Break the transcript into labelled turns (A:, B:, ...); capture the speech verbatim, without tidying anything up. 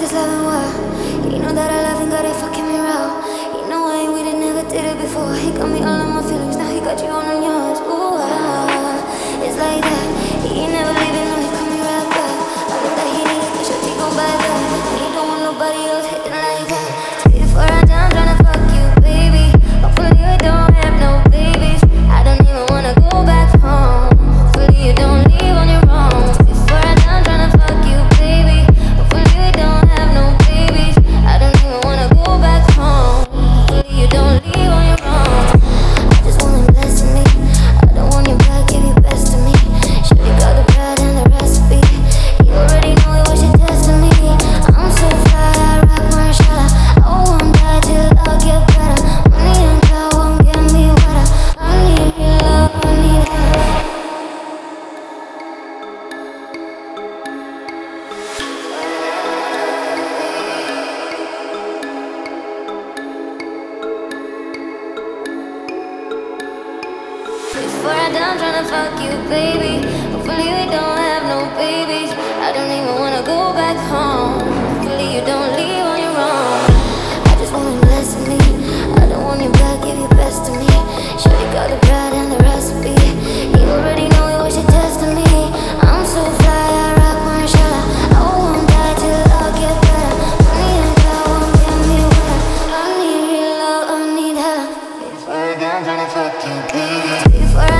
A: this loving wild. You know that I love and got it fucking me raw. You know I ain't with it, never did it before. He got me all on my feelings, now he got you on yours. Ooh, ah, it's like that. He ain't never leaving, no, he call me right back. I know that he need it, cause your dick gon' buy back. And he don't want nobody else hitting like that. Before I die, I'm tryna fuck you, baby. Hopefully you don't have no babies. I don't even wanna go back home. Hopefully you don't leave on your own. Before I die, I'm tryna fuck you, baby. Hopefully you don't have no babies. I don't even wanna go back home. Hopefully you don't leave on your own. I just want him blessing me. I don't want your back, give your best to me. Shawty got the bread and the recipe. You already know it was your destiny. I'm so fly, I rock Marshalla. I won't die till I get better. Money and God won't get me wetter. I need your love, I need help. Before I die, I'm tryna fuck you, baby. Hopefully we don't have no babies. I don't even wanna go back home. Hopefully you don't leave on your own. I just want him blessing me. I don't want your back, give your best to me. Shawty got the bread and the recipe. You already know it was your destiny. I'm so fly, I rock Marshalla. I won't die till I get better. Money and God won't get me wetter. I need real love, I need hella. Before I die, I'm tryna fuck you, baby. Before